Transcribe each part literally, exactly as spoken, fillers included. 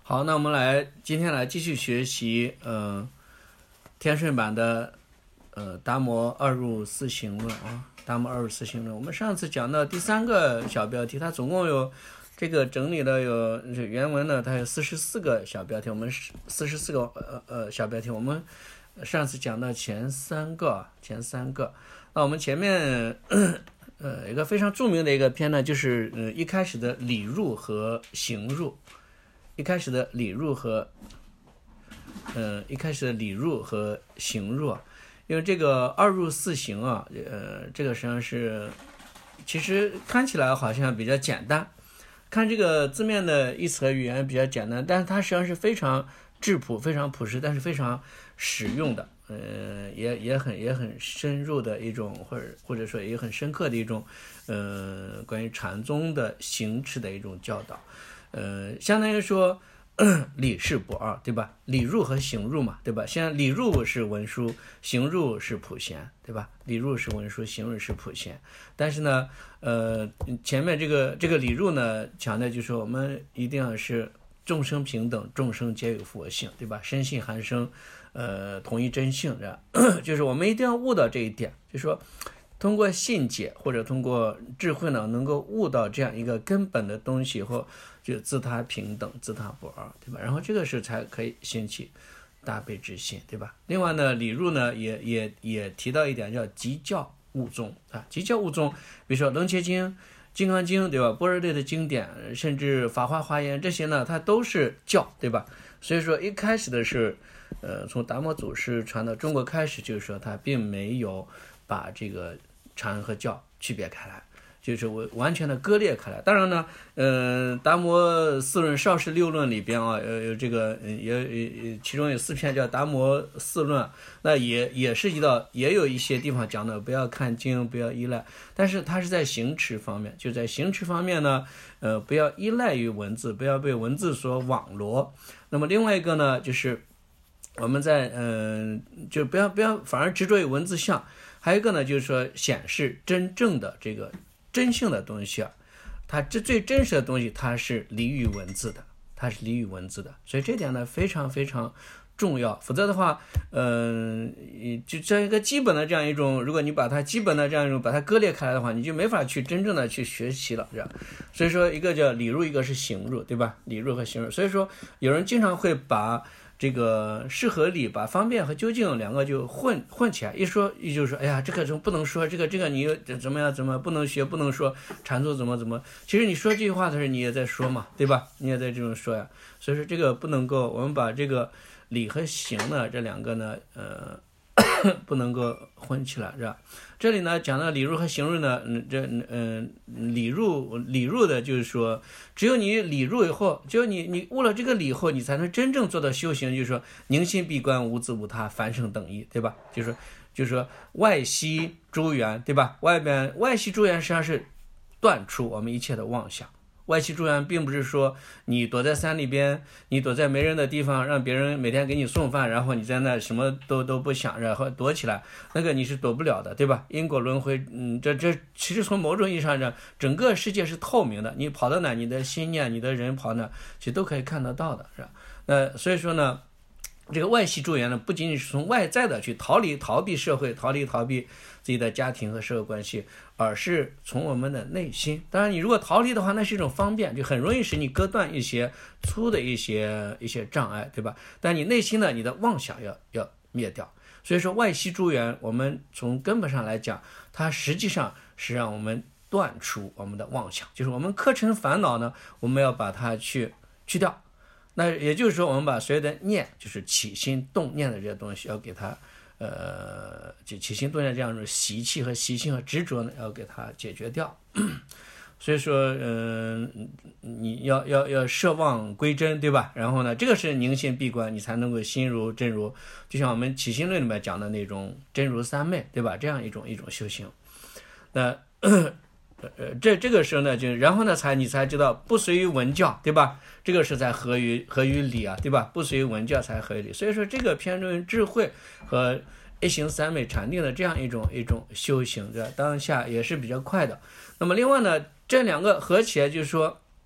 好，那我们来今天来继续学习，呃，天顺版的呃达摩二入四行论啊，达摩二入四行论。我们上次讲到第三个小标题，它总共有这个整理了有原文呢，它有四十四个小标题，我们四十四个呃呃小标题，我们上次讲到前三个，前三个。那我们前面呃一个非常著名的一个篇呢，就是呃一开始的理入和行入。一开始的理入和，呃，一开始的理入和行入，因为这个二入四行啊，呃，这个实际上是，其实看起来好像比较简单，看这个字面的意思和语言比较简单，但是它实际上是非常质朴、非常朴实，但是非常实用的，呃，也也很也很深入的一种，或者或者说也很深刻的一种，呃，关于禅宗的行持的一种教导。呃，相当于说理事不二，对吧？理入和行入嘛，对吧？现在理入是文殊，行入是普贤，对吧？理入是文殊，行入是普贤。但是呢，呃，前面这个这个理入呢，强调就是说我们一定要是众生平等，众生皆有佛性，对吧？深信含生，呃，同一真性，这就是我们一定要悟到这一点，就是说。通过信解或者通过智慧呢，能够悟到这样一个根本的东西，或就自他平等，自他不二，对吧？然后这个时候才可以兴起大悲之心，对吧？另外呢，理入呢也也也提到一点叫即教悟宗啊，即教悟宗，比如说楞伽经、金刚经，对吧？般若类的经典，甚至法华华严这些呢，它都是教，对吧？所以说一开始的是，呃，从达摩祖师传到中国开始，就是说他并没有把这个禅和教区别开来，就是完全的割裂开来。当然呢，呃，达摩四论、少室六论里边啊，有有这个也其中有四篇叫达摩四论，那也也涉及到，也有一些地方讲的不要看经，不要依赖，但是它是在行持方面，就在行持方面呢，呃，不要依赖于文字，不要被文字所网罗。那么另外一个呢，就是我们在嗯、呃，就不要不要反而执着于文字相。还有一个呢，就是说显示真正的这个真性的东西啊，它这最真实的东西，它是离于文字的，它是离于文字的，所以这点呢非常非常重要。否则的话，嗯、呃，就这样一个基本的这样一种，如果你把它基本的这样一种把它割裂开来的话，你就没法去真正的去学习了，这样。所以说，一个叫理入，一个是行入，对吧？理入和行入。所以说，有人经常会把这个是和理，把方便和究竟两个就混混起来，一说也就是说，哎呀，这个不能说，这个这个你怎么样怎么不能学，不能说禅宗怎么怎么。其实你说这句话的时候，你也在说嘛，对吧？你也在这种说呀。所以说这个不能够，我们把这个理和行呢这两个呢，呃，不能够混起来，是吧？这里呢讲到理入和行入呢，嗯，这嗯、呃、理入理入的就是说，只有你理入以后，只有你你悟了这个理后，你才能真正做到修行，就是说凝心闭关，无自无他，凡圣等义，对吧？就是说就是说外息诸缘，对吧？外边外息诸缘实际上是断除我们一切的妄想。外息诸缘并不是说你躲在山里边，你躲在没人的地方，让别人每天给你送饭，然后你在那什么都都不想，然后躲起来，那个你是躲不了的，对吧？因果轮回，嗯，这这其实从某种意义上讲，整个世界是透明的，你跑到哪，你的心念，你的人跑哪，其实都可以看得到的，是吧？那所以说呢，这个外息诸缘呢，不仅仅是从外在的去逃离、逃避社会、逃离、逃避自己的家庭和社会关系，而是从我们的内心。当然，你如果逃离的话，那是一种方便，就很容易使你割断一些粗的一些一些障碍，对吧？但你内心呢，你的妄想要要灭掉。所以说，外息诸缘，我们从根本上来讲，它实际上是让我们断除我们的妄想，就是我们课程烦恼呢，我们要把它去去掉。那也就是说，我们把所有的念，就是起心动念的这些东西，要给它，呃，就起心动念这样一种习气和习性和执着呢，要给它解决掉。所以说，嗯、呃，你要要要摄妄归真，对吧？然后呢，这个是凝心闭关，你才能够心如真如，就像我们起心论里面讲的那种真如三昧，对吧？这样一种一种修行。那呃，这这个时候呢，就然后呢，才你才知道不随于文教，对吧？这个是在合于合于理啊，对吧？不随于文教才合于理。所以说，这个偏重于智慧和一行三昧禅定的这样一种一种修行，在当下也是比较快的。那么另外呢，这两个合起来就是说，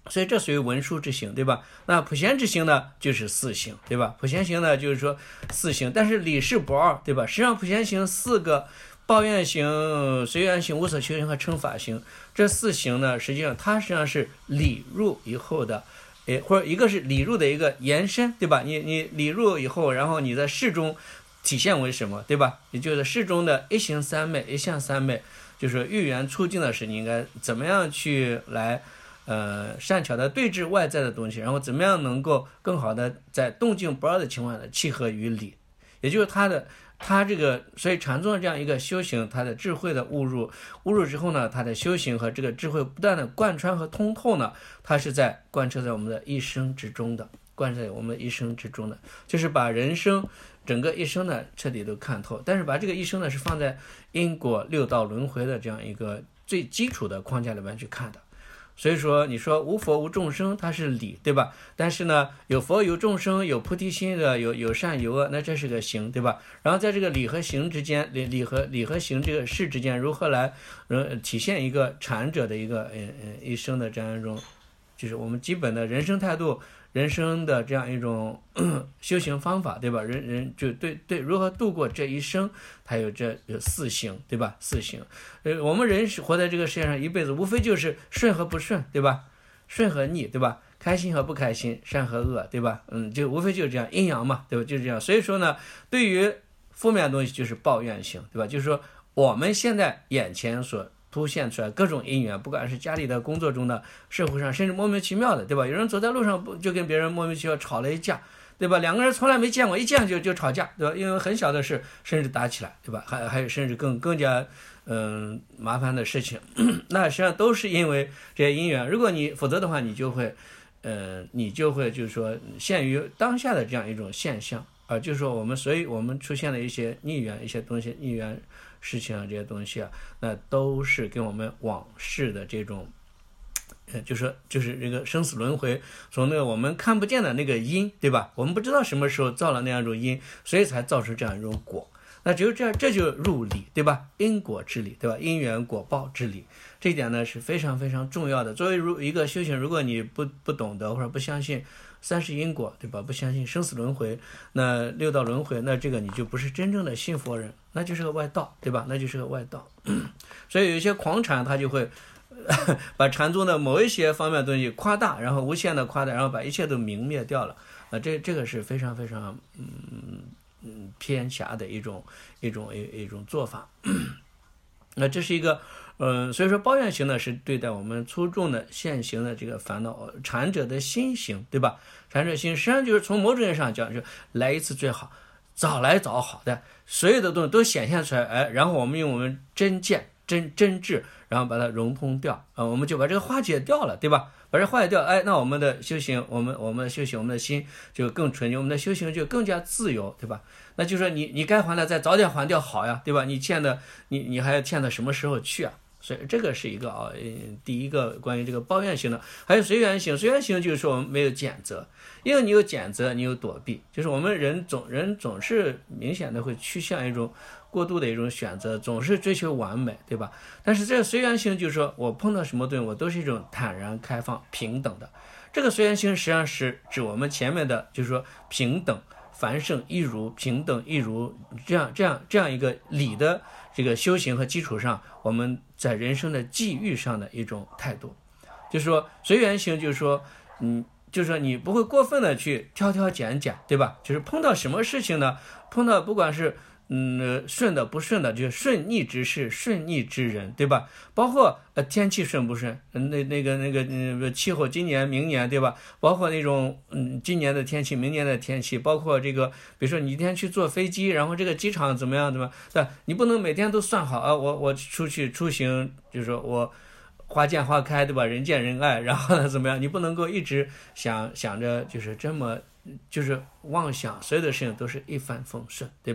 所以这属于文书之行，对吧？那普贤之行呢，就是四行，对吧？普贤行呢，就是说四行，但是理事不二，对吧？实际上普贤行四个，抱怨行、随缘行、无所求行和称法行，这四行呢，实际上它实际上是理入以后的，诶，或者一个是理入的一个延伸，对吧？你你理入以后，然后你在事中体现为什么，对吧？也就是事中的一行三昧、一相三昧，就是欲缘促进的是你应该怎么样去来。呃，善巧的对治外在的东西，然后怎么样能够更好的在动静不二的情况下契合于理，也就是他的他这个，所以禅宗的这样一个修行，他的智慧的悟入，悟入之后呢，他的修行和这个智慧不断的贯穿和通透呢，它是在贯彻在我们的一生之中的，贯彻在我们的一生之中的，就是把人生整个一生呢彻底都看透，但是把这个一生呢是放在因果六道轮回的这样一个最基础的框架里面去看的。所以说你说无佛无众生，它是理，对吧？但是呢，有佛有众生，有菩提心的，有有善有恶，那这是个行，对吧？然后在这个理和行之间，理理和理和行这个事之间，如何来呃体现一个禅者的一个嗯嗯一生的这样一种，就是我们基本的人生态度、人生的这样一种修行方法，对吧？人人就对对如何度过这一生，它有这有四行，对吧？四行，呃，我们人活在这个世界上一辈子，无非就是顺和不顺，对吧？顺和逆，对吧？开心和不开心，善和恶，对吧？嗯，就无非就是这样，阴阳嘛，对吧？就是这样。所以说呢，对于负面的东西就是抱怨型，对吧？就是说我们现在眼前所凸现出来各种因缘，不管是家里的、工作中的、社会上，甚至莫名其妙的，对吧？有人走在路上不就跟别人莫名其妙吵了一架，对吧？两个人从来没见过，一见就就吵架，对吧？因为很小的事甚至打起来，对吧？还还有甚至更更加嗯麻烦的事情，那实际上都是因为这些因缘。如果你否则的话，你就会呃你就会就是说限于当下的这样一种现象啊、呃，就是说我们所以我们出现了一些逆缘，一些东西逆缘事情啊，这些东西啊，那都是跟我们往事的这种。呃，就是就是这个生死轮回，从那个我们看不见的那个因，对吧？我们不知道什么时候造了那样一种因，所以才造成这样一种果。那只有这样，这就入理，对吧？因果之理，对吧？因缘果报之理，这一点呢是非常非常重要的。作为如一个修行，如果你不不懂得或者不相信三世因果，对吧？不相信生死轮回，那六道轮回，那这个你就不是真正的信佛人，那就是个外道，对吧？那就是个外道。所以有一些狂禅他就会把禅宗的某一些方面的东西夸大，然后无限的夸大，然后把一切都泯灭掉了。啊，这这个是非常非常嗯嗯偏狭的一种一种一一种做法。那这是一个嗯、呃，所以说抱怨行呢是对待我们粗重的现行的这个烦恼，禅者的心行，对吧？禅者心实际上就是从某种意义上讲，就来一次最好，早来早好的，所有的东西都显现出来，哎，然后我们用我们真见。真真挚，然后把它融通掉啊、呃，我们就把这个化解掉了，对吧？把这化解掉，哎，那我们的修行，我们我们修行，我们的心就更纯净，我们的修行就更加自由，对吧？那就说你你该还的再早点还掉好呀，对吧？你欠的你你还要欠到什么时候去啊？所以这个是一个啊，嗯，第一个关于这个抱怨型的，还有随缘型。随缘型就是说我们没有谴责，因为你有谴责，你有躲避，就是我们人总人总是明显的会趋向一种过度的一种选择，总是追求完美，对吧？但是这个随缘型就是说我碰到什么东西，我都是一种坦然开放、平等的。这个随缘型实际上是指我们前面的，就是说平等、凡圣一如、平等一如这样这样这样一个理的这个修行和基础上，我们在人生的际遇上的一种态度，就是说随缘型，就是说，嗯，就是说你不会过分的去挑挑拣拣，对吧？就是碰到什么事情呢？碰到不管是嗯顺的不顺的，就是顺逆之事、顺逆之人，对吧？包括呃天气顺不顺，那那个那个嗯气候今年明年，对吧？包括那种嗯今年的天气、明年的天气，包括这个，比如说你一天去坐飞机，然后这个机场怎么样，对吧？对，你不能每天都算好啊，我我出去出行，就是说我花见花开，对吧？人见人爱，然后呢怎么样？你不能够一直想想着就是这么就是妄想所有的事情都是一帆风顺，对吧？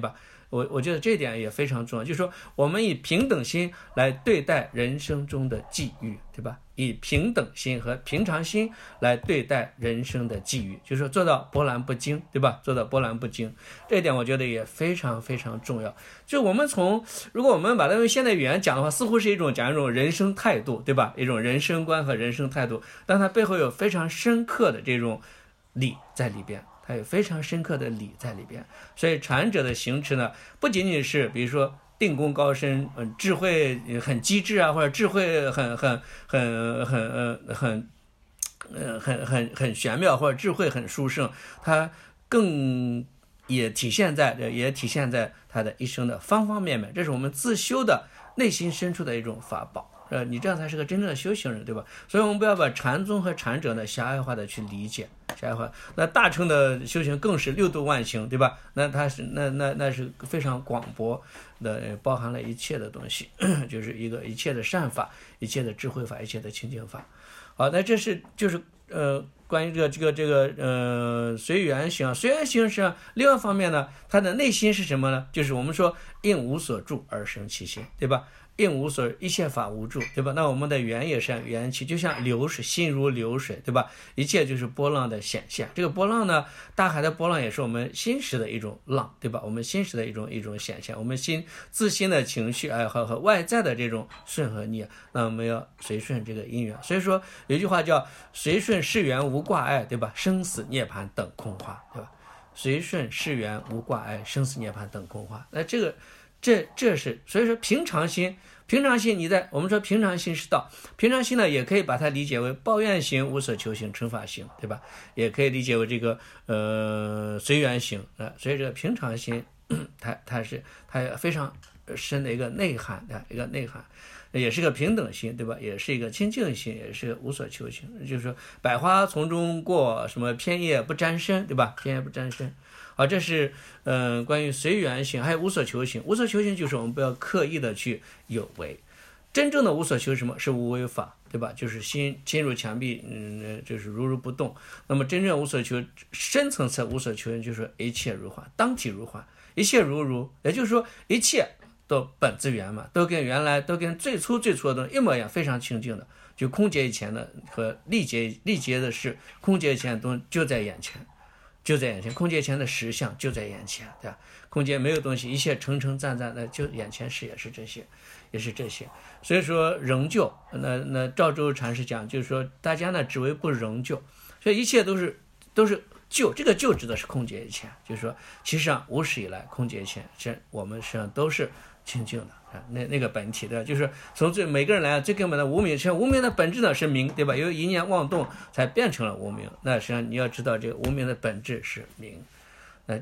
我我觉得这点也非常重要，就是说我们以平等心来对待人生中的际遇，对吧？以平等心和平常心来对待人生的际遇，就是说做到波澜不惊，对吧？做到波澜不惊，这一点我觉得也非常非常重要。就我们从，如果我们把它用现代语言讲的话，似乎是一种讲一种人生态度，对吧？一种人生观和人生态度，但它背后有非常深刻的这种理在里边，它有非常深刻的理在里边。所以禅者的行持呢，不仅仅是比如说定功高深，嗯，智慧很机智啊，或者智慧很很很很呃很呃很很很玄妙，或者智慧很殊胜，它更也体现在也体现在他的一生的方方面面。这是我们自修的内心深处的一种法宝。呃，你这样才是个真正的修行人，对吧？所以我们不要把禅宗和禅者呢狭隘化的去理解，狭隘化。那大乘的修行更是六度万行，对吧？那它是那那那是非常广博的，包含了一切的东西，就是一个一切的善法，一切的智慧法，一切的清净法。好，那这是就是呃关于这个这个这个呃随缘行，随缘行是另外一方面呢，它的内心是什么呢？就是我们说应无所住而生其心，对吧？应无所，一切法无住，对吧？那我们的缘也是缘起，就像流水，心如流水，对吧？一切就是波浪的显现。这个波浪呢，大海的波浪也是我们心识的一种浪，对吧？我们心识的一种一种显现，我们心自心的情绪爱好和外在的这种顺和逆，那我们要随顺这个因缘。所以说有一句话叫随顺世缘无挂碍，对吧？生死涅槃等空花，对吧？随顺世缘无挂碍，生死涅槃等空花。那这个这这是所以说平常心。平常心，你在我们说平常心是道，平常心呢也可以把它理解为抱怨行、无所求行、乘法行，对吧？也可以理解为这个呃随缘行啊、呃。所以这个平常心，它它是它非常深的一个内涵的一个内涵，也是个平等心，对吧？也是一个清净心，也是无所求行。就是说百花丛中过，什么偏叶不沾身，对吧？偏叶不沾身。好，这是嗯、呃、关于随缘行，还有无所求行。无所求行就是我们不要刻意的去有为，真正的无所求什么是无为法，对吧？就是心心如墙壁，嗯，就是如如不动。那么真正无所求，深层次无所求行就是一切如幻，当体如幻，一切如如，也就是说一切都本自圆满，都跟原来都跟最初最初的东西一模一样，非常清净的。就空劫以前的和历劫历劫的事，空劫以前的东西就在眼前。就在眼前，空劫前的实相就在眼前，对吧？空劫没有东西，一切成成赞赞，那就眼前是也是这些，也是这些。所以说仍旧，那那赵州禅师讲，就是说大家呢只为不仍旧，所以一切都是都是旧。这个旧指的是空劫以前，就是说其实上无始以来，空劫以前，这我们实际上都是清净的啊，那那个本体的，就是从最每个人来最根本的无明，实际上无明的本质呢是明，对吧？由于一念妄动才变成了无明。那实际上你要知道，这个无明的本质是明。那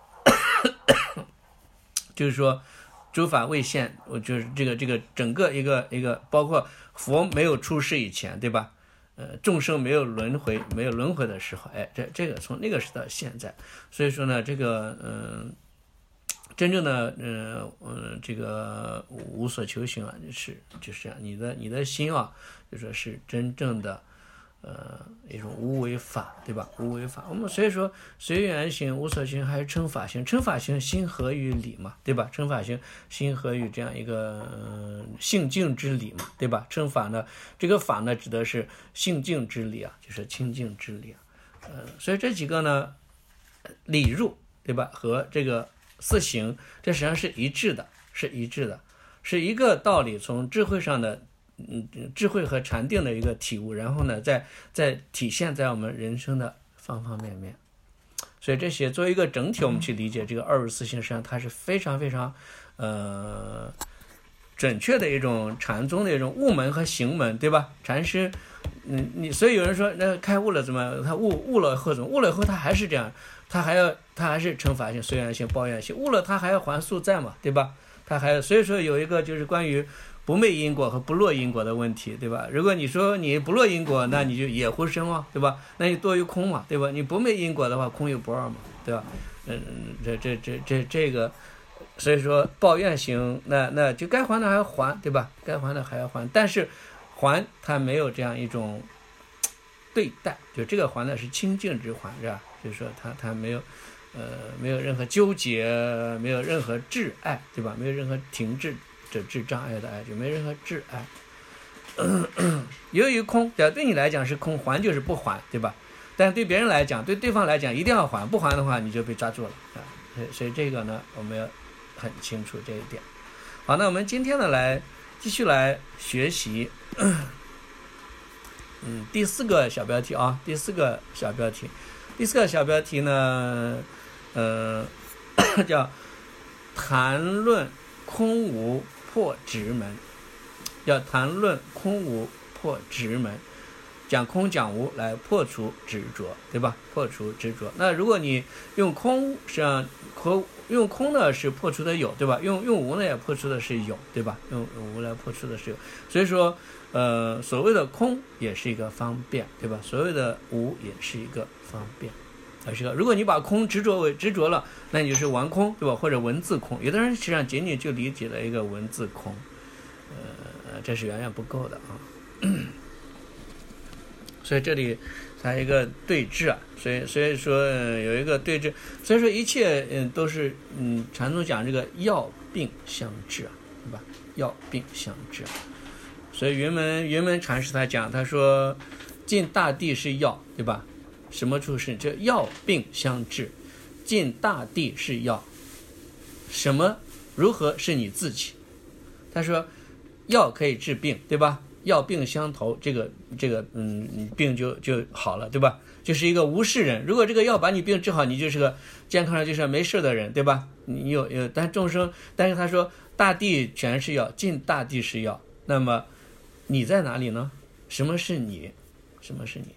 就是说，诸法未现，我就是这个这个整个一个一个，包括佛没有出世以前，对吧？呃，众生没有轮回，没有轮回的时候，哎，这这个从那个时到现在，所以说呢，这个嗯。呃真正的呃呃这个无所求行啊，是就是这样，你的你的心啊，就说是真正的呃一种无为法，对吧？无为法，我们所以说随缘行、无所行，还是称法行。称法行心合于理嘛，对吧？称法行心合于这样一个呃性净之理嘛，对吧？称法呢，这个法呢指的是性净之理啊，就是清净之理啊。呃，所以这几个呢，理入，对吧？和这个四行，这实际上是一致的，是一致的，是一个道理，从智慧上的，嗯，智慧和禅定的一个体悟，然后呢，再再体现在我们人生的方方面面。所以这些作为一个整体，我们去理解这个二十四行，实际上它是非常非常，呃，准确的一种禅宗的一种悟门和行门，对吧？禅师，嗯，你所以有人说，那开悟了怎么？他悟悟了以后怎么？悟了以后他还是这样。他还要，他还是乘法性、随缘性、抱怨性，悟了他还要还宿债嘛，对吧？他还所以说有一个就是关于不昧因果和不落因果的问题，对吧？如果你说你不落因果，那你就野乎生啊，对吧？那你多于空嘛，对吧？你不昧因果的话，空有不二嘛，对吧？嗯，这这这这这个，所以说抱怨型，那那就该还的还要还，对吧？该还的还要还，但是还它没有这样一种对待，就这个还的是清净之还，是吧？就是说他他没有， 呃，没有任何纠结，没有任何挚爱，对吧？没有任何停滞者致障碍的爱，就没有任何挚爱。由于空，对吧？对你来讲是空，还就是不还，对吧？但对别人来讲，对对方来讲一定要还，不还的话你就被抓住了啊。所以这个呢，我们要很清楚这一点。好，那我们今天呢，来继续来学习，嗯，第四个小标题啊，第四个小标题，第四个小标题呢，呃，叫谈论空无破执门，要谈论空无破执门，讲空讲无来破除执着，对吧？破除执着。那如果你用空，实际上和用空呢是破除的有，对吧？用用无呢也破除的是有，对吧？用无来破除的是有。所以说，呃，所谓的空也是一个方便，对吧？所谓的无也是一个方便。而是个，如果你把空执着为执着了，那你就是玩空，对吧？或者文字空。有的人实际上仅仅就理解了一个文字空，呃，这是远远不够的啊。所以这里它一个对峙啊，所以所以说、呃、有一个对峙，所以说一切嗯都是嗯禅宗讲这个药病相治啊，对吧？药病相治、啊。所以云门云门禅师他讲，他说尽大地是药，对吧？什么处是？这药病相治，尽大地是药。什么？如何是你自己？他说，药可以治病，对吧？药病相投，这个这个嗯，病就就好了，对吧？就是一个无事人。如果这个药把你病治好，你就是个健康上就是没事的人，对吧？你有有，但众生，但是他说大地全是药，尽大地是药。那么你在哪里呢？什么是你？什么是你？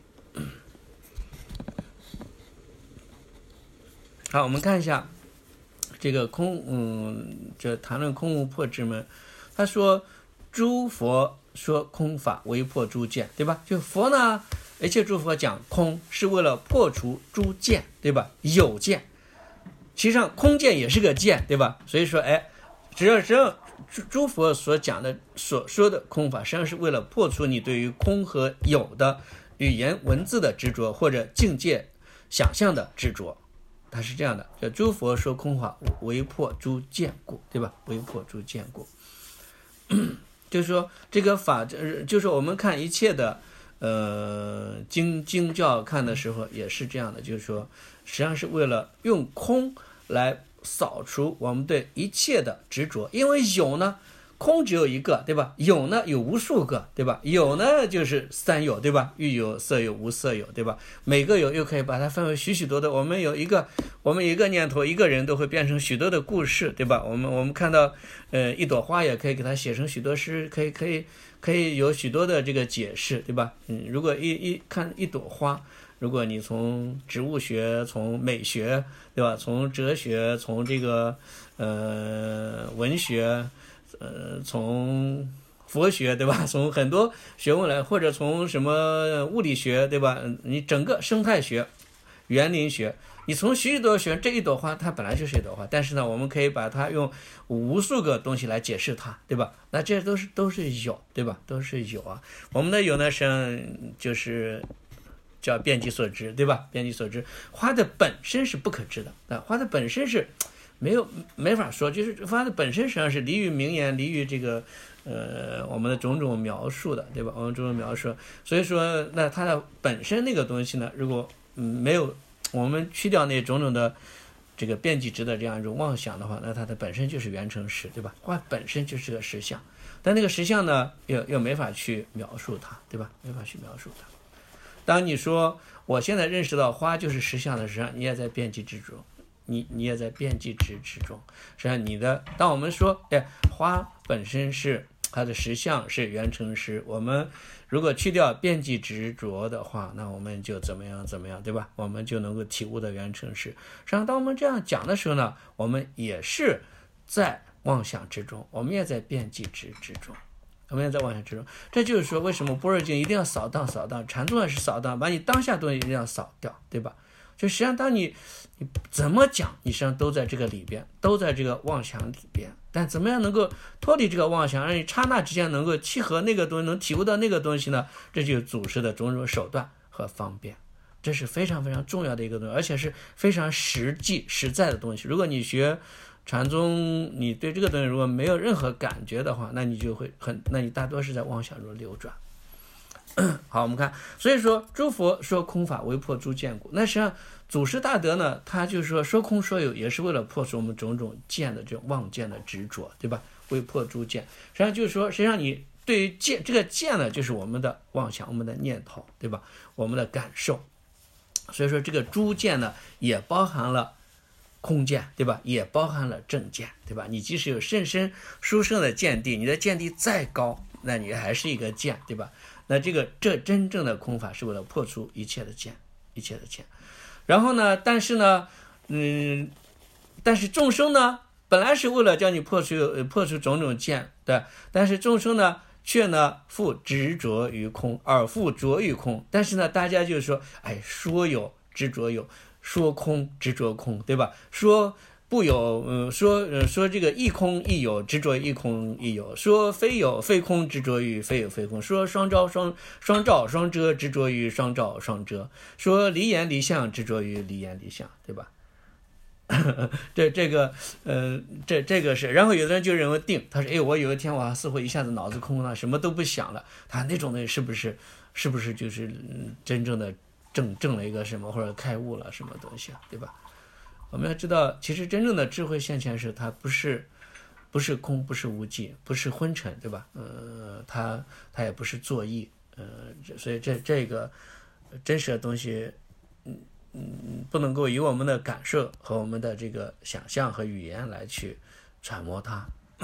好，我们看一下这个空，嗯，这谈论空无破执门。他说，诸佛说空法为破诸见，对吧？就佛呢，一切诸佛讲空是为了破除诸见，对吧？有见，实际上空见也是个见，对吧？所以说，哎，只要只要诸佛所讲的、所说的空法，实际上是为了破除你对于空和有的语言文字的执着，或者境界想象的执着。它是这样的，叫诸佛说空法为破诸见故，对吧？为破诸见故，就是说这个法，就是我们看一切的呃经经教看的时候也是这样的，就是说实际上是为了用空来扫除我们对一切的执着，因为有呢，空只有一个，对吧？有呢有无数个，对吧？有呢就是三有，对吧？欲有、色有、无色有，对吧？每个有又可以把它分为许许多多，我们有一个，我们一个念头，一个人都会变成许多的故事，对吧？我们我们看到，呃，一朵花也可以给它写成许多诗，可以可以可以有许多的这个解释，对吧？嗯，如果一一看一朵花，如果你从植物学、从美学，对吧？从哲学、从这个呃文学。呃，从佛学，对吧？从很多学问来，或者从什么物理学，对吧？你整个生态学、园林学，你从许许多多学，这一朵花它本来就是一朵花，但是呢，我们可以把它用无数个东西来解释它，对吧？那这都是都是有，对吧？都是有啊。我们的有呢，实际上就是叫遍及所知，对吧？遍及所知，花的本身是不可知的，啊，花的本身是。没有没法说，就是花的本身实际上是离于名言，离于这个呃我们的种种描述的，对吧？我们种种描述，所以说那它的本身那个东西呢，如果嗯没有我们去掉那种种的这个遍及值的这样一种妄想的话，那它的本身就是圆成实，对吧？花本身就是个实相，但那个实相呢，又又没法去描述它，对吧？没法去描述它。当你说我现在认识到花就是实相的时候，你也在遍及之中。你你也在遍及执之中，实际上你的，当我们说，哎，花本身是它的实相是圆成实，我们如果去掉遍及执着的话，那我们就怎么样怎么样，对吧？我们就能够体悟的圆成实。实际上，当我们这样讲的时候呢，我们也是在妄想之中，我们也在遍及执之中，我们也在妄想之中。这就是说，为什么般若经一定要扫荡扫荡，禅宗也是扫荡，把你当下东西一定要扫掉，对吧？就实际上，当你你怎么讲，你实际上都在这个里边，都在这个妄想里边。但怎么样能够脱离这个妄想，让你刹那之间能够契合那个东西，能体悟到那个东西呢？这就是祖师的种种手段和方便。 这是非常非常重要的一个东西，而且是非常实际实在的东西。如果你学禅宗，你对这个东西如果没有任何感觉的话，那你就会很，那你大多是在妄想中流转。好，我们看，所以说诸佛说空法为破诸见故。那实际上祖师大德呢，他就是说说空说有，也是为了破除我们种种见的这种妄见的执着，对吧？为破诸见，实际上就是说，实际上你对于见这个见呢，就是我们的妄想，我们的念头，对吧？我们的感受。所以说这个诸见呢，也包含了空见，对吧？也包含了正见，对吧？你即使有甚深殊胜的见地，你的见地再高，那你还是一个见，对吧？那这个这真正的空法是为了破除一切的见，一切的见。然后呢，但是呢，嗯，但是众生呢，本来是为了叫你破除破除种种见，对，但是众生呢，却呢复执着于空，而复着于空。但是呢，大家就说，哎，说有执着有，说空执着空，对吧？说不有，呃，说呃说这个一空一有，执着一空一有；说非有非空，执着于非有非空；说双照双双照双遮，执着于双照双遮；说离言离相，执着于离言离相，对吧？这这个呃，这这个是，然后有的人就认为定，他说，哎，我有一天我似乎一下子脑子空了，什么都不想了，他那种东西是不是是不是就是真正的证证了一个什么，或者开悟了什么东西啊，对吧？我们要知道，其实真正的智慧现前时，它不是不是空，不是无记，不是昏沉，对吧？呃，它它也不是作意，呃，所以这这个真实的东西，嗯嗯，不能够以我们的感受和我们的这个想象和语言来去揣摩它。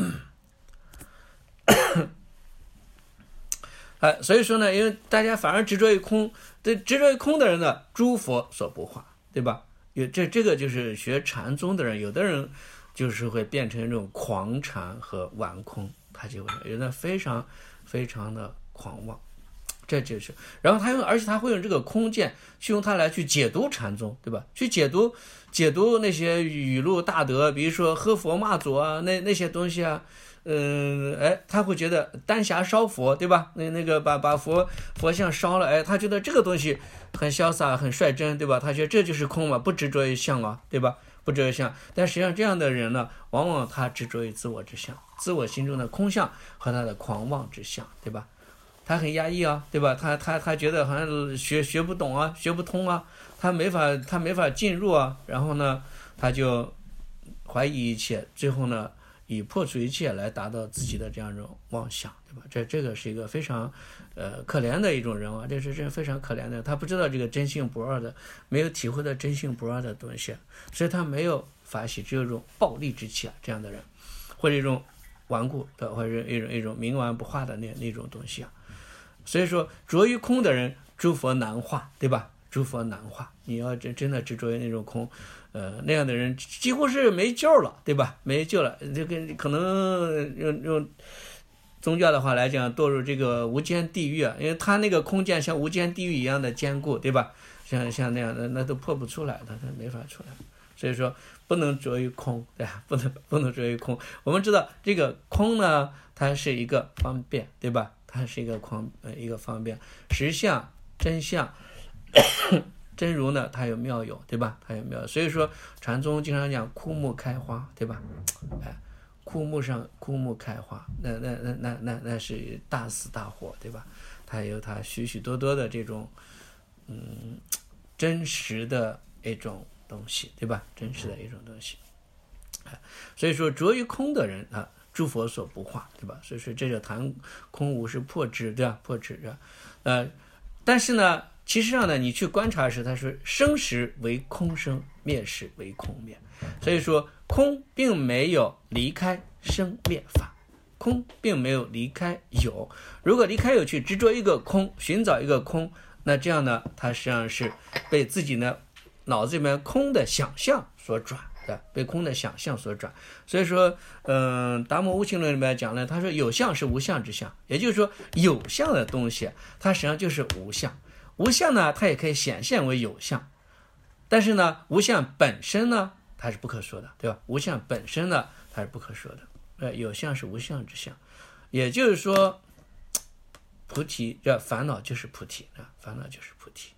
哎，所以说呢，因为大家反而执着于空，对执着于空的人呢，诸佛所不化，对吧？有这这个就是学禅宗的人，有的人就是会变成这种狂禅和顽空，他就会有的非常非常的狂妄，这就是。然后他用，而且他会用这个空见去用它来去解读禅宗，对吧？去解读解读那些语录大德，比如说喝佛骂祖啊，那那些东西啊。嗯，哎，他会觉得丹霞烧佛，对吧？那那个把把佛佛像烧了，哎，他觉得这个东西很潇洒，很率真，对吧？他觉得这就是空嘛，不执着于相啊，对吧？不执着于相。但实际上这样的人呢，往往他执着于自我之相，自我心中的空相和他的狂妄之相，对吧？他很压抑啊，对吧？他他他觉得好像学学不懂啊，学不通啊，他没法他没法进入啊，然后呢，他就怀疑一切，最后呢，以破除一切来达到自己的这样一种妄想，对吧？这这个是一个非常，呃，可怜的一种人啊，这是这非常可怜的，他不知道这个真性不二的，没有体会到真性不二的东西，所以他没有法喜，只有一种暴戾之气啊，这样的人，或者一种顽固的，或者一种一种冥顽不化的那那种东西啊。所以说，着于空的人，诸佛难化，对吧？诸佛难化，你要真真的执着于那种空。呃，那样的人几乎是没救了，对吧？没救了，这个可能用用宗教的话来讲，堕入这个无间地狱啊，因为他那个空间像无间地狱一样的坚固，对吧？像像那样的，那都破不出来的，他没法出来。所以说，不能着于空，对吧？不能不能着于空。我们知道这个空呢，它是一个方便，对吧？它是一个空呃一个方便，实相真相。真如呢，它有妙有，对吧？它有妙有，所以说禅宗经常讲枯木开花，对吧？哎，枯木上枯木开花，那那那那那那是大死大活，对吧？它有它许许多多的这种嗯真实的一种东西，对吧？真实的一种东西。哎，所以说着于空的人啊，诸佛所不化，对吧？所以说这就谈空无是破执，对吧？破执着，呃，但是呢。其实上呢，你去观察时，他说生时为空生，灭时为空灭，所以说空并没有离开生灭法，空并没有离开有。如果离开有去执着一个空，寻找一个空，那这样呢，它实际上是被自己呢脑子里面空的想象所转的，被空的想象所转。所以说，嗯、呃，达摩无情论里面讲呢，他说有相是无相之相，也就是说有相的东西，它实际上就是无相。无相呢，它也可以显现为有相，但是呢，无相本身呢，它是不可说的，对吧？无相本身呢，它是不可说的。呃，有相是无相之相，也就是说，菩提这烦恼就是菩提啊，烦恼就是菩提。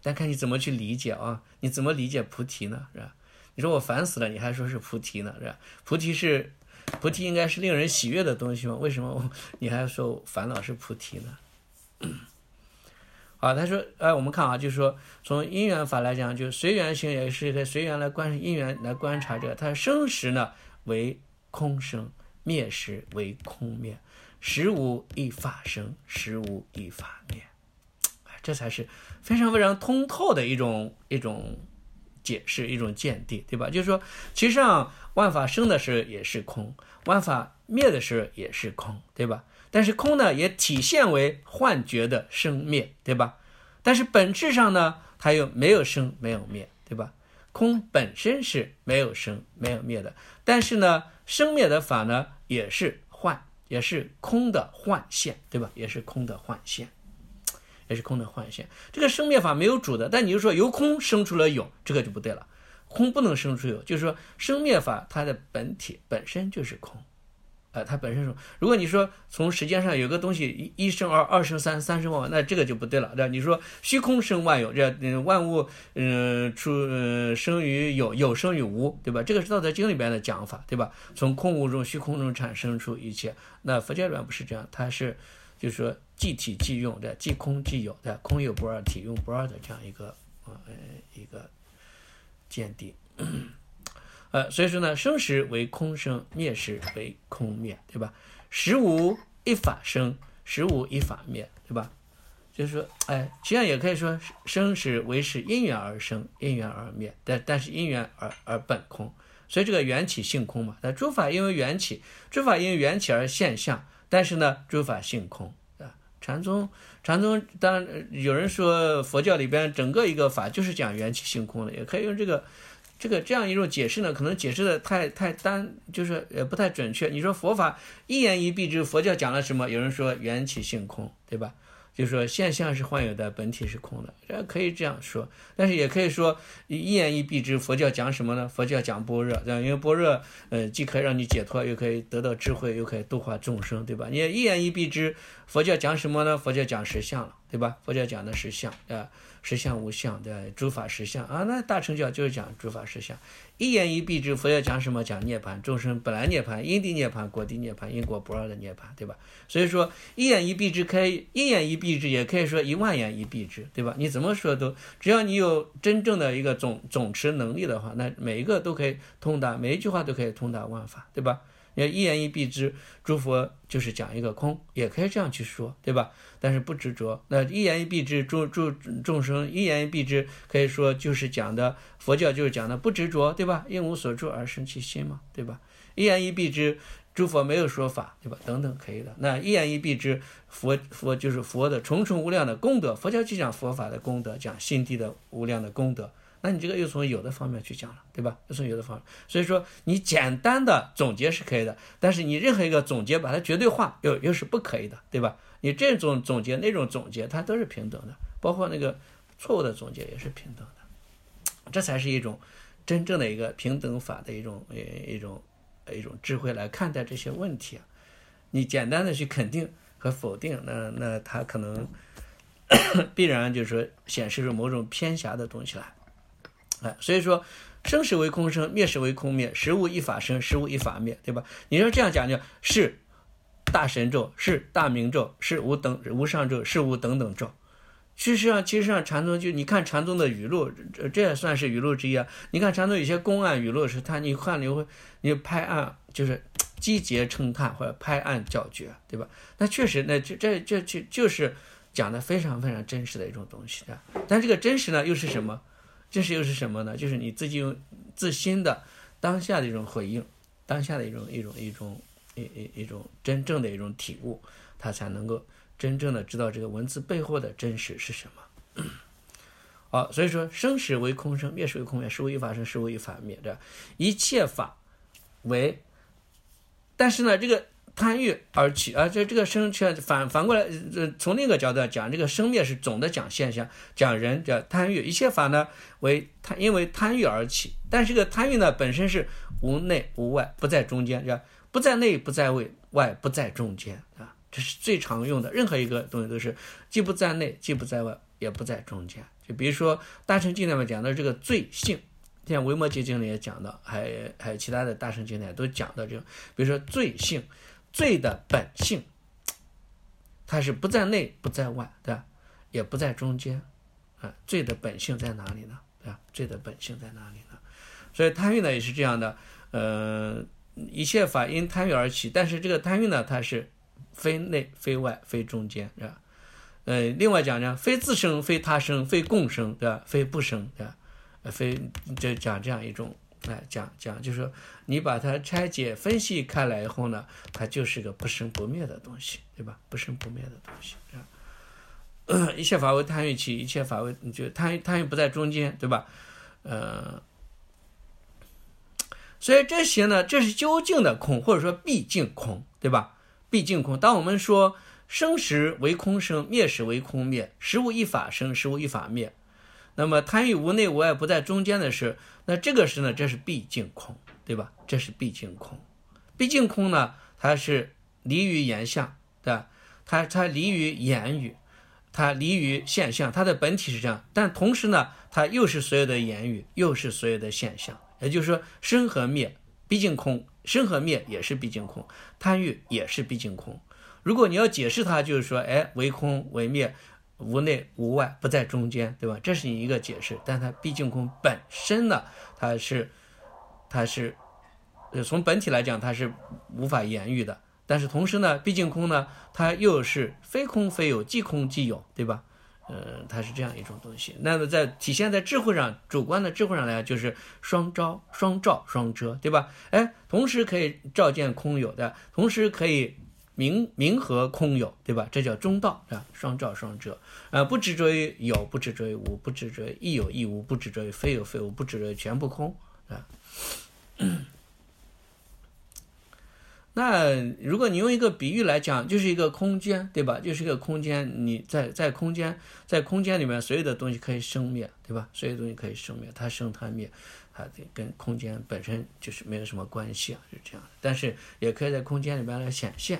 但看你怎么去理解啊，你怎么理解菩提呢？是吧？你说我烦死了，你还说是菩提呢？是吧？菩提是菩提应该是令人喜悦的东西吗？为什么你还说烦恼是菩提呢？好，他说，哎，我们看啊，就是说，从因缘法来讲，就随缘行也是可以随缘来观因缘来观察这个，它生时呢为空生，灭时为空灭，实无一法生，实无一法灭。这才是非常非常通透的一种一种解释，一种见地，对吧？就是说，其实上万法生的时候也是空，万法灭的时候也是空，对吧？但是空呢，也体现为幻觉的生灭，对吧？但是本质上呢，它又没有生没有灭，对吧？空本身是没有生没有灭的，但是呢，生灭的法呢，也是幻，也是空的幻现，对吧？也是空的幻现，也是空的幻现。这个生灭法没有主的，但你就说由空生出了有，这个就不对了。空不能生出有，就是说生灭法它的本体本身就是空。呃，它本身是，如果你说从时间上有个东西一生二，二生三，三生万，那这个就不对了，对吧？你说虚空生万有，这、嗯、万物嗯、呃、出呃生于有，有生于无，对吧？这个是道德经里边的讲法，对吧？从空无中虚空中产生出一切。那佛教里边不是这样，它是就是说即体即用的，即空即有的，空有不二，体用不二的这样一个呃一个见地。呃，所以说呢，生时为空生，灭时为空灭，对吧？实无一法生，实无一法灭，对吧？就是说，哎，实际上也可以说，生时为是因缘而生，因缘而灭，但但是因缘而而本空，所以这个缘起性空嘛。但诸法因为缘起，诸法因为缘起而现象，但是呢，诸法性空啊。禅宗，禅宗当然有人说佛教里边整个一个法就是讲缘起性空的，也可以用这个。这个这样一种解释呢，可能解释的太太单，就是也不太准确。你说佛法一言一蔽之，佛教讲了什么？有人说缘起性空，对吧？就是说现象是幻有的，本体是空的，这可以这样说。但是也可以说一言一蔽之，佛教讲什么呢？佛教讲般若，对吧？因为般若呃既可以让你解脱，又可以得到智慧，又可以度化众生，对吧？你一言一蔽之，佛教讲什么呢？佛教讲实相了，对吧？佛教讲的实相啊。实相无相，对吧？诸法实相啊，那大乘教就是讲诸法实相。一言一蔽之，佛要讲什么？讲涅槃，众生本来涅槃，因地涅槃，果地涅槃，因果不二的涅槃，对吧？所以说一言一蔽之可以一言一蔽之，也可以说一万言一蔽之，对吧？你怎么说都，只要你有真正的一个总总持能力的话，那每一个都可以通达，每一句话都可以通达万法，对吧？一言一蔽之，诸佛就是讲一个空，也可以这样去说，对吧？但是不执着。那一言一蔽之，众众众生一言一蔽之，可以说就是讲的佛教就是讲的不执着，对吧？因无所住而生其心嘛，对吧？一言一蔽之，诸佛没有说法，对吧？等等可以的。那一言一蔽之，佛佛就是佛的重重无量的功德，佛教就讲佛法的功德，讲心地的无量的功德。那你这个又从有的方面去讲了，对吧？又从有的方面，所以说你简单的总结是可以的，但是你任何一个总结把它绝对化，又又是不可以的，对吧？你这种总结那种总结，它都是平等的，包括那个错误的总结也是平等的，这才是一种真正的一个平等法的一种一种一种智慧来看待这些问题啊。你简单的去肯定和否定，那那它可能必然就是说显示出某种偏狭的东西来。哎，所以说生时为空生，灭时为空灭，实无一法生，实无一法灭，对吧？你说这样讲就是大神咒，是大明咒，是无等无上咒，是无等等咒。事实上，其实上禅宗就你看禅宗的语录，这这也算是语录之一啊。你看禅宗有些公案语录是他，你看你会你拍案就是击节称叹或者拍案叫绝，对吧？那确实，那这这这这就是讲的非常非常真实的一种东西的。但这个真实呢，又是什么？这是又是什么呢？就是你自己用自心的当下的一种回应，当下的一种一种一种一一一种真正的一种体悟，他才能够真正的知道这个文字背后的真实是什么。好，所以说生时为空生，灭时为空灭，实无一法生，实无一法灭，这一切法为，但是呢，这个贪欲而起啊，这这个生却反反过来，呃，从另一个角度讲，这个生灭是总的讲现象，讲人叫贪欲，一切法呢为贪，因为贪欲而起，但是这个贪欲呢本身是无内无外，不在中间，叫不在内不在外，外不在中间啊，这是最常用的，任何一个东西都是既不在内，既不在外，也不在中间， 就比如说大乘经典里面讲的这个罪性，像维摩诘经里也讲到，还还有其他的大乘经典都讲到这种，比如说罪性，罪的本性，它是不在内不在外，对吧？也不在中间啊，罪的本性在哪里呢？对吧？罪的本性在哪里呢？所以贪欲呢也是这样的，呃，一切法因贪欲而起，但是这个贪欲呢，它是非内非外非中间，是吧？呃，另外讲呢，非自生非他生非共生，对吧？非不生，对吧？非就讲这样一种，哎，讲讲就是说，你把它拆解分析开来以后呢，它就是个不生不灭的东西，对吧？不生不灭的东西，是吧？呃、一切法为贪欲起，一切法为就贪贪欲不在中间，对吧？呃，所以这些呢，这是究竟的空，或者说毕竟空，对吧？毕竟空。当我们说生时为空生，灭时为空灭，实无一法生，实无一法灭。那么贪欲无内无外，不在中间的是，那这个是呢，这是毕竟空，对吧？这是毕竟空。毕竟空呢，它是离于言相，对吧？它它离于言语，它离于现象，它的本体是这样，但同时呢，它又是所有的言语，又是所有的现象。也就是说，生和灭毕竟空，生和灭也是毕竟空，贪欲也是毕竟空。如果你要解释它，就是说，哎，为空为灭，无内无外，不在中间，对吧？这是你一个解释，但它毕竟空本身呢，它是它是从本体来讲，它是无法言喻的。但是同时呢，毕竟空呢，它又是非空非有，即空即有，对吧？呃，它是这样一种东西。那么在体现在智慧上，主观的智慧上来，就是双照、双照、双遮，对吧？哎，同时可以照见空有的，同时可以明明和空有，对吧？这叫中道，是吧？双照双遮，呃，不执着于有，不执着于无，不执着于亦有亦无，不执着于非有非无，不执着于全部空，啊。那如果你用一个比喻来讲，就是一个空间，对吧？就是一个空间，你在在空间，在空间里面，所有的东西可以生灭，对吧？所有的东西可以生灭，它生它灭，它跟空间本身就是没有什么关系啊，是这样的。但是也可以在空间里面来显现。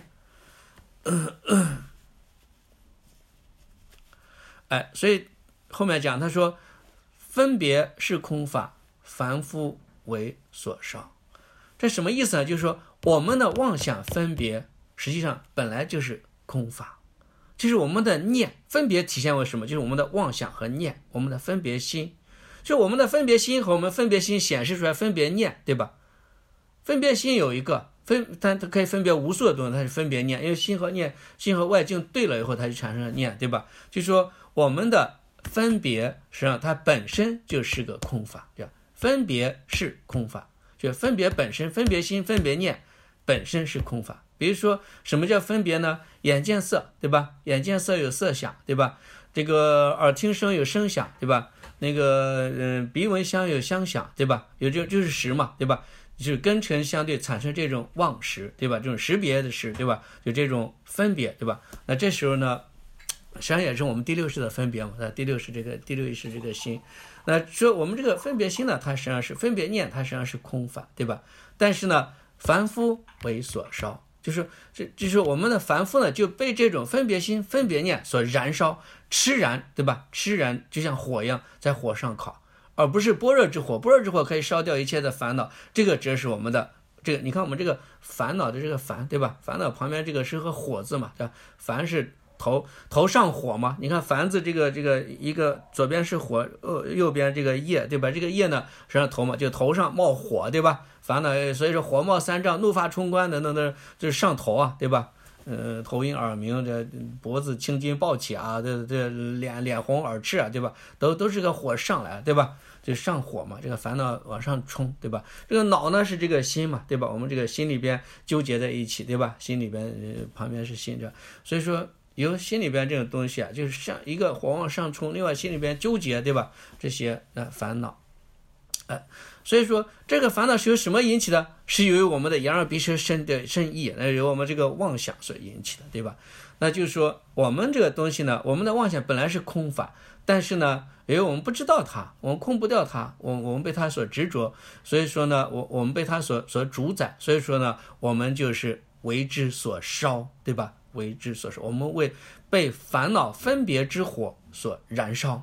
哎，所以后面讲，他说，分别是空法，凡夫为所烧。这什么意思呢？就是说，我们的妄想分别实际上本来就是空法，就是我们的念分别体现为什么？就是我们的妄想和念，我们的分别心，就我们的分别心和我们分别心显示出来分别念，对吧？分别心有一个分，它它可以分别无数的东西，它是分别念，因为心和念，心和外境对了以后，它就产生了念，对吧？就是说我们的分别实际上它本身就是个空法，对吧？分别是空法。就分别本身，分别心，分别念本身是空法。比如说什么叫分别呢？眼见色，对吧？眼见色有色想，对吧？这个耳听声有声响，对吧？那个嗯、呃，鼻闻香有香想，对吧？有这就是识嘛，对吧？就是根尘相对产生这种妄识，对吧？这种识别的识，对吧？就这种分别，对吧？那这时候呢，实际上也是我们第六识的分别嘛。那第六识这个第六意识这个心。那说我们这个分别心呢，它实际上是分别念，它实际上是空法，对吧？但是呢，凡夫为所烧，就是这就是我们的凡夫呢，就被这种分别心、分别念所燃烧、痴燃，对吧？痴燃就像火一样，在火上烤，而不是般若之火。般若之火可以烧掉一切的烦恼，这个只是我们的这个。你看我们这个烦恼的这个烦，对吧？烦恼旁边这个是个火字嘛，对吧？烦是头头上火嘛？你看凡字这个这个一个左边是火，呃右边这个业，对吧？这个业呢实际上头嘛，就头上冒火，对吧？烦恼，所以说火冒三丈，怒发冲冠等等的，就是上头啊，对吧？呃，头晕耳鸣，这脖子青筋暴起啊，这这脸脸红耳赤啊，对吧？都都是个火上来，对吧？就上火嘛，这个烦恼往上冲，对吧？这个脑呢是这个心嘛，对吧？我们这个心里边纠结在一起，对吧？心里边、呃、旁边是心这，所以说。有心里边这种东西啊，就是上一个火往上冲，另外心里边纠结，对吧？这些呃烦恼，呃，所以说这个烦恼是由什么引起的？是由于我们的眼耳鼻舌身的身意，那由我们这个妄想所引起的，对吧？那就是说我们这个东西呢，我们的妄想本来是空法，但是呢，因为我们不知道它，我们空不掉它，我我们被它所执着，所以说呢，我我们被它所所主宰，所以说呢，我们就是为之所烧，对吧？为之所烧，我们为被烦恼分别之火所燃烧，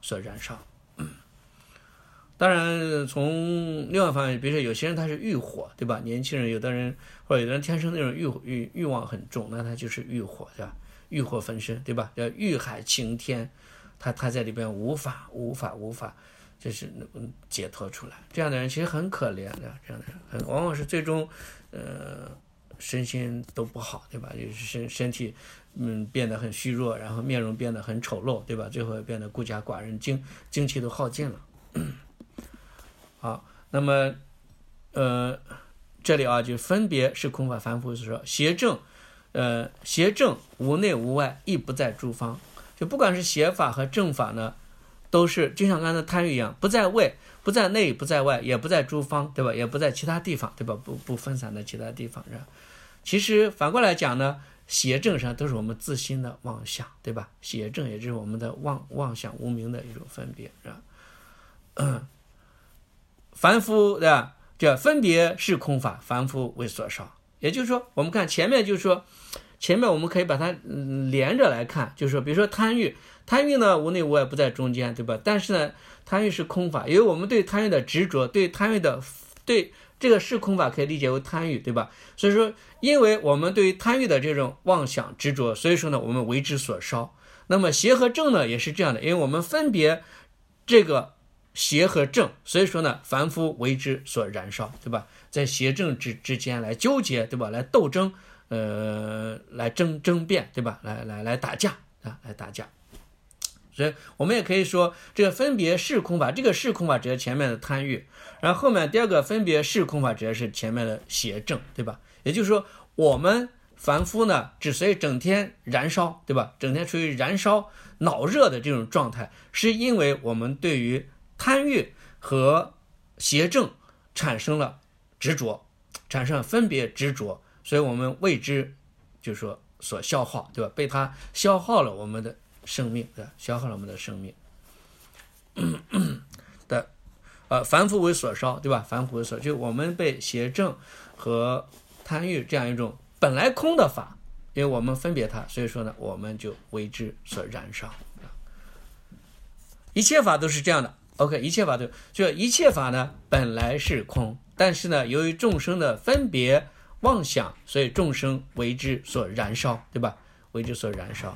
所燃烧。当然从另外一方面，比如说有些人他是欲火，对吧？年轻人有的人或者有的人天生那种欲欲欲望很重，那他就是欲火，对吧？欲火焚身，对吧？叫欲海晴天，他他在里边无法无法无法就是解脱出来。这样的人其实很可怜的，这样的人很往往是最终呃身心都不好，对吧？就是身身体嗯变得很虚弱，然后面容变得很丑陋，对吧？最后变得孤家寡人，精精气都耗尽了。好，那么呃这里啊就分别是空法，凡夫所说邪正，呃邪正无内无外，亦不在诸方。就不管是邪法和正法呢，都是就像刚才贪欲一样，不在外，不在内，不在外，也不在诸方，对吧？也不在其他地方，对吧？不不分散在其他地方，是吧？其实反过来讲呢，邪正上都是我们自心的妄想，对吧？邪正也就是我们的妄妄想无明的一种分别，是吧？嗯，凡夫对吧？这分别是空法，凡夫为所烧。也就是说，我们看前面就是说，前面我们可以把它连着来看，就是说，比如说贪欲，贪欲呢无内无外，不在中间，对吧？但是呢，贪欲是空法，因为我们对贪欲的执着，对贪欲的对这个是空法可以理解为贪欲，对吧？所以说，因为我们对于贪欲的这种妄想执着，所以说呢，我们为之所烧。那么邪和正呢，也是这样的，因为我们分别这个邪和正，所以说呢，凡夫为之所燃烧，对吧？在邪正之之间来纠结，对吧？来斗争，呃，来争争辩，对吧？来来来打架啊，来打架。所以我们也可以说，这个分别是空法，这个是空法指的前面的贪欲，然后后面第二个分别是空法指的是前面的邪正，对吧？也就是说，我们凡夫呢，之所以整天燃烧，对吧？整天处于燃烧、脑热的这种状态，是因为我们对于贪欲和邪正产生了执着，产生了分别执着，所以我们为之就是说所消耗，对吧？被它消耗了我们的生命，对吧？消耗了我们的生命的呃，凡夫为所烧，对吧？凡夫为所，就我们被邪正和贪欲这样一种本来空的法，因为我们分别它，所以说呢，我们就为之所燃烧。一切法都是这样的。OK， 一切法都就一切法呢本来是空，但是呢，由于众生的分别妄想，所以众生为之所燃烧，对吧？为之所燃烧。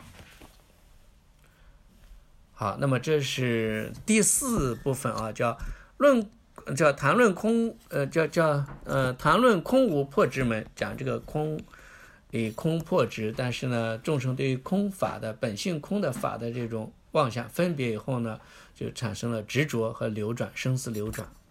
好，那么这是第四部分啊，叫论，叫谈论空，呃，叫叫呃谈论空无破执门，讲这个空以空破执，但是呢，众生对于空法的本性空的法的这种妄想分别以后呢，就产生了执着和流转，生死流转。